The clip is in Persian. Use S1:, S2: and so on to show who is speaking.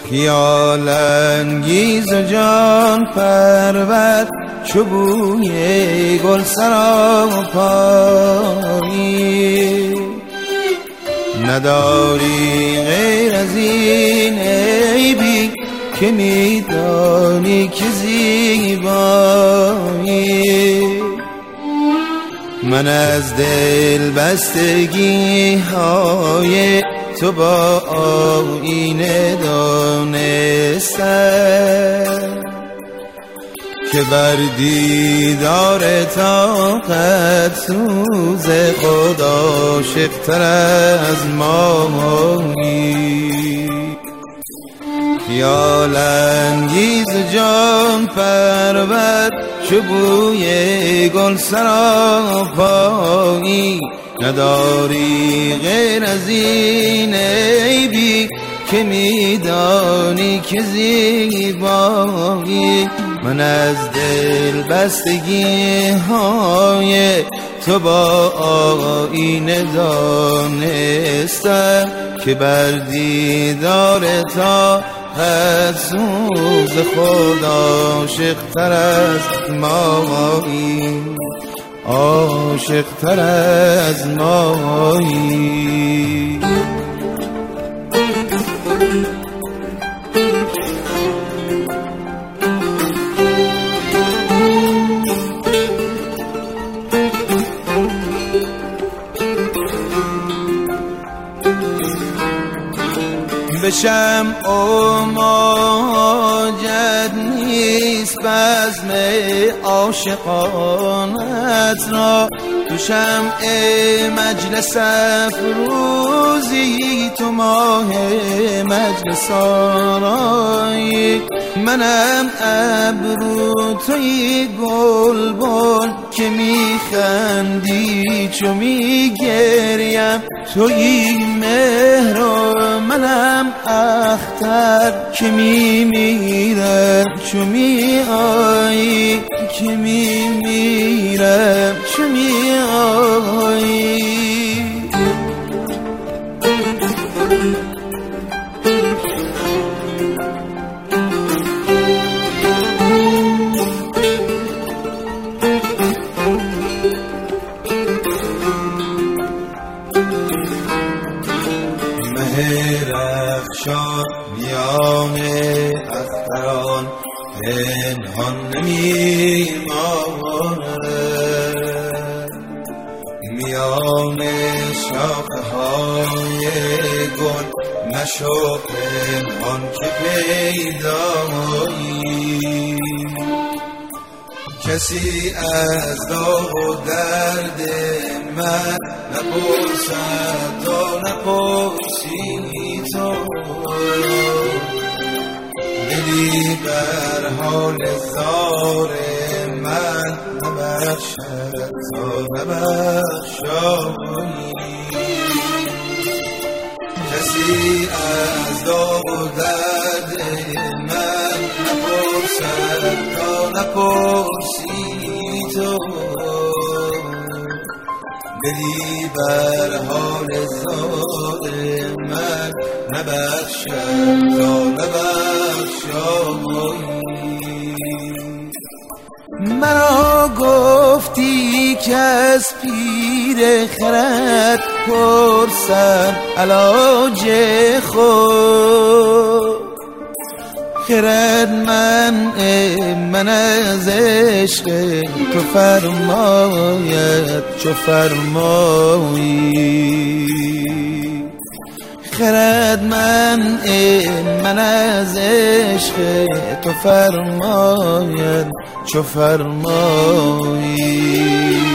S1: خیال انگیز و جان پرور چو بوی گل سراپایی، نداری غیر از این عیبی که میدانی که زیبایی. من از دل بستگی های تو با آینه دانستم که بر دیدار طاقت سوز خود عاشق‌تر از مایی. خیال انگیز جان پرور چو بوی گل سراپایی، نداری غیر از این عیبی که میدانی که زیبایی. من از دل بستگی های تو با آینه دانستم که بر دیدار تا سوز خود عاشق‌تر از مایی، عاشق‌تر از مایی. بشم ماجد نیست بزم عاشقانت را، تو شمع مجلس افروزی تو ماه مجلس آرایی. منم ابرو توی گلبن که میخندی چو میگریم، توی مهر و منم اختر که میمیرم چو میآیی، که میمیرم چو میآیی. رخشان میان اختران پنهان نمیماند، میان شاخه های گل نشو پنهان که پیدایی. کسی از داغ و درد من نپرسد تا نپرسی تو، دلی بر حال زار من نبخشد تا نبخشایی. کسی از داغ و درد من نپرسد تا نپرسی تو، دلی بر حال زار من نبخشد تا نبخشایی. مرا گفتی که از پیر خرد پرسم علاج خود، خرد من از عشق تو فرماید چو فرمایی. خرد من از عشق تو فرماید چو فرمایی.